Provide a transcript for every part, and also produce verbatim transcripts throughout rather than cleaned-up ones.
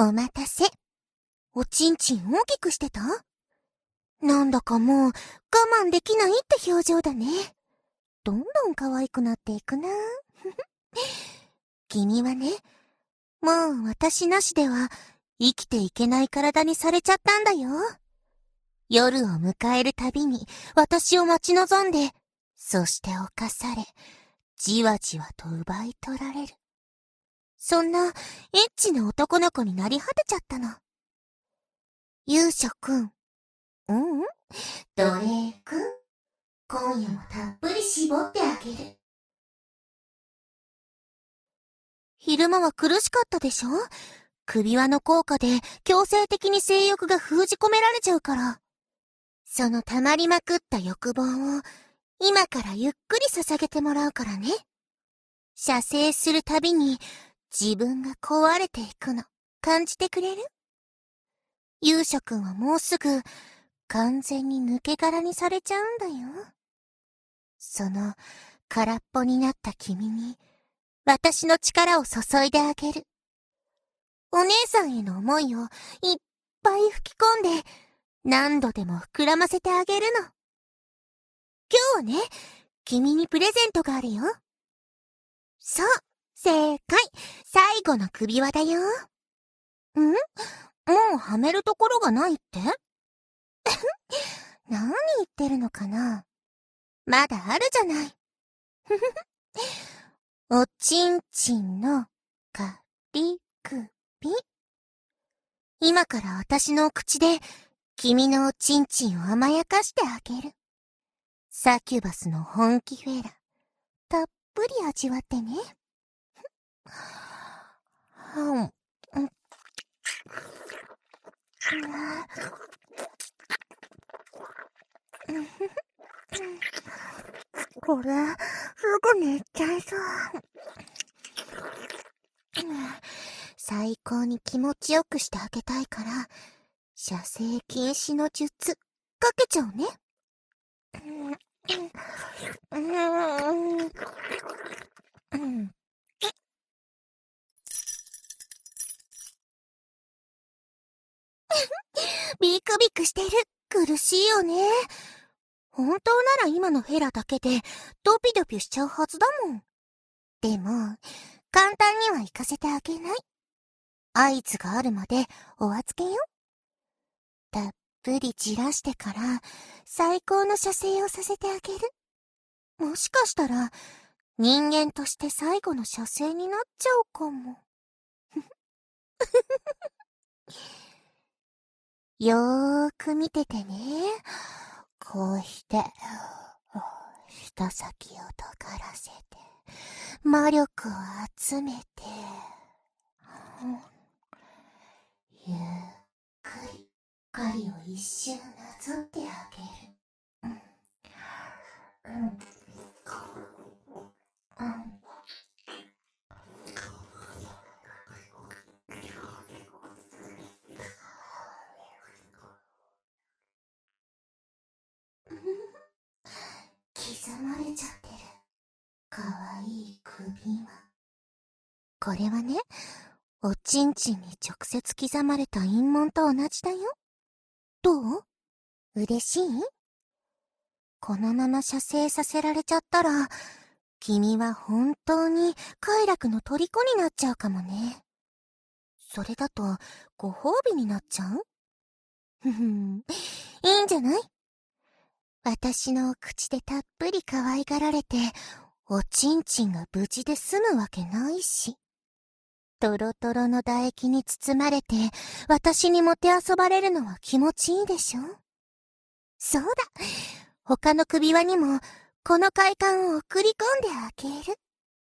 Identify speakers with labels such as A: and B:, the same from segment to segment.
A: お待たせ。おちんちん大きくしてた？なんだかもう我慢できないって表情だね。どんどん可愛くなっていくな。君はね、もう私なしでは生きていけない体にされちゃったんだよ。夜を迎えるたびに私を待ち望んで、そして侵され、じわじわと奪い取られる。そんなエッチな男の子になり果てちゃったの。勇者くん。うんうん。奴隷くん。今夜もたっぷり絞ってあげる。昼間は苦しかったでしょ？首輪の効果で強制的に性欲が封じ込められちゃうから。その溜まりまくった欲望を今からゆっくり捧げてもらうからね。射精するたびに自分が壊れていくの感じてくれる？勇者くんはもうすぐ完全に抜け殻にされちゃうんだよ。その空っぽになった君に私の力を注いであげる。お姉さんへの思いをいっぱい吹き込んで何度でも膨らませてあげるの。今日はね、君にプレゼントがあるよ。そう、正解。最後の首輪だよ。ん？もうはめるところがないって何言ってるのかな？まだあるじゃない。おちんちんのかりくび。今から私の口で君のおちんちんを甘やかしてあげる。サキュバスの本気フェラ、たっぷり味わってね。はん。これ、すぐ寝ちゃいそう。最高に気持ちよくしてあげたいから、射精禁止の術、かけちゃうね。ビクビクしてる。苦しいよね。本当なら今のフェラだけでドピドピしちゃうはずだもん。でも、簡単には行かせてあげない。合図があるまでお預けよ。たっぷりじらしてから最高の射精をさせてあげる。もしかしたら人間として最後の射精になっちゃうかも。よーく見ててね。こうして、舌先を尖らせて、魔力を集めて、ゆっくり針を一周なぞってあげる。うんうん刻まれちゃってる。かわいい首輪。これはね、おちんちんに直接刻まれた印文と同じだよ。どう？嬉しい？このまま射精させられちゃったら、君は本当に快楽の虜になっちゃうかもね。それだとご褒美になっちゃう？ふふん、いいんじゃない？私の口でたっぷり可愛がられて、おちんちんが無事で済むわけないし。トロトロの唾液に包まれて、私にもてあそばれるのは気持ちいいでしょ？そうだ。他の首輪にも、この快感を送り込んであげる。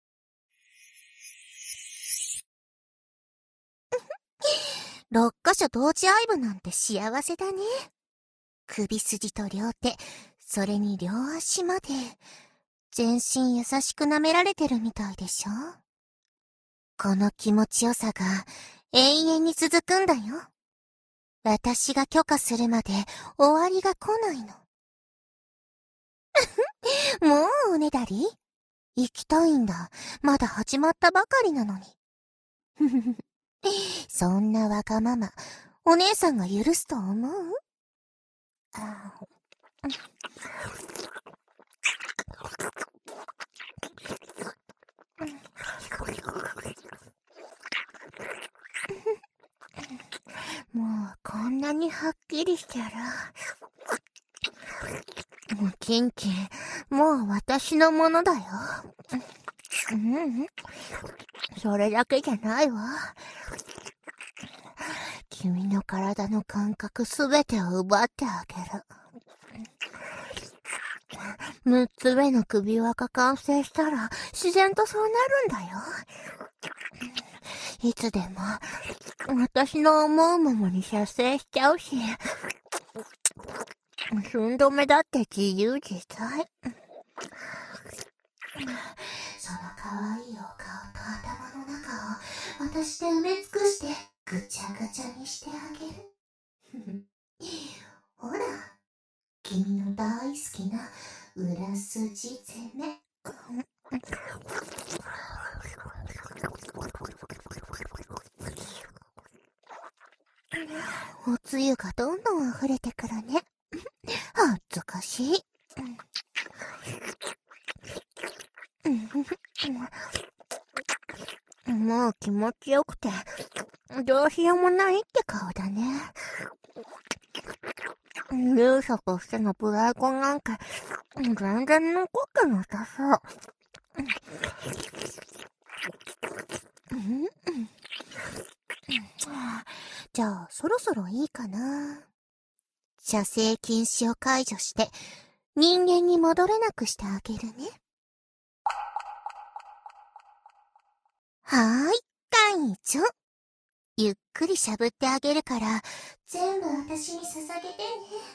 A: 六箇所同時愛撫なんて幸せだね。首筋と両手、それに両足まで、全身優しく舐められてるみたいでしょ？この気持ちよさが永遠に続くんだよ。私が許可するまで終わりが来ないの。もうおねだり？行きたいんだ。まだ始まったばかりなのに。 そんなわがまま、お姉さんが許すと思う？あもうこんなにはっきりしたら、もうキンキン、もう私のものだよ。うん、それだけじゃないわ。君の体の感覚すべてを奪ってあげる。六つ目の首輪が完成したら自然とそうなるんだよ。いつでも私の思うままに射精しちゃうし、寸止めだって自由自在。その可愛いお顔と頭の中を私で埋め尽くしてぐちゃぐちゃにしてあげる。ほら、君の大好きな裏筋攻め。おつゆがどんどん溢れてくるね。恥ずかしい。もう気持ちよくて、どうしようもないって顔だね。勇者としてのプライドなんか、全然残ってなさそう。じゃあ、そろそろいいかな。射精禁止を解除して、人間に戻れなくしてあげるね。はーい、解除。ゆっくりしゃぶってあげるから、全部私に捧げてね。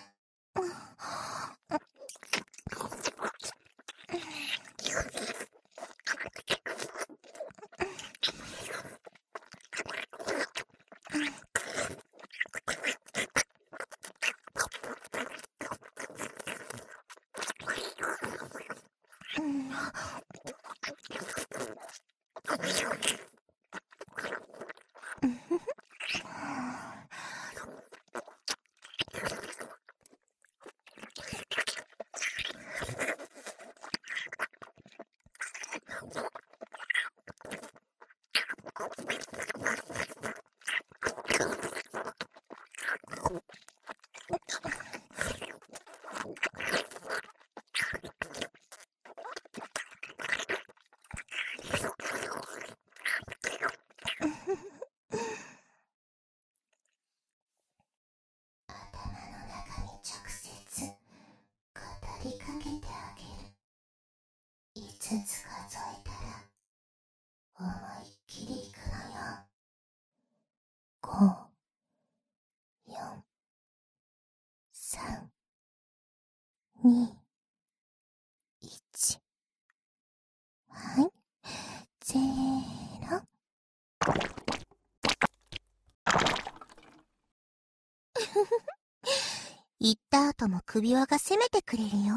A: 語りかけてあげる。いつつ数えたら思いっきりいくのよ。ご、よん、さん、に、いち。はい、ゼロ。言った後も首輪が攻めてくれるよ。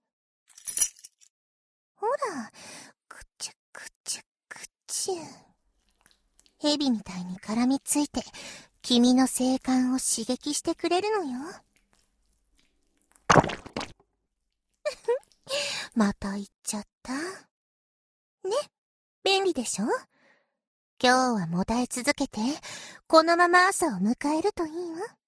A: ほら、くちゅくちゅくちゅ。蛇みたいに絡みついて、君の性感を刺激してくれるのよ。また言っちゃった。ね、便利でしょ？今日はもだえ続けて、このまま朝を迎えるといいわ。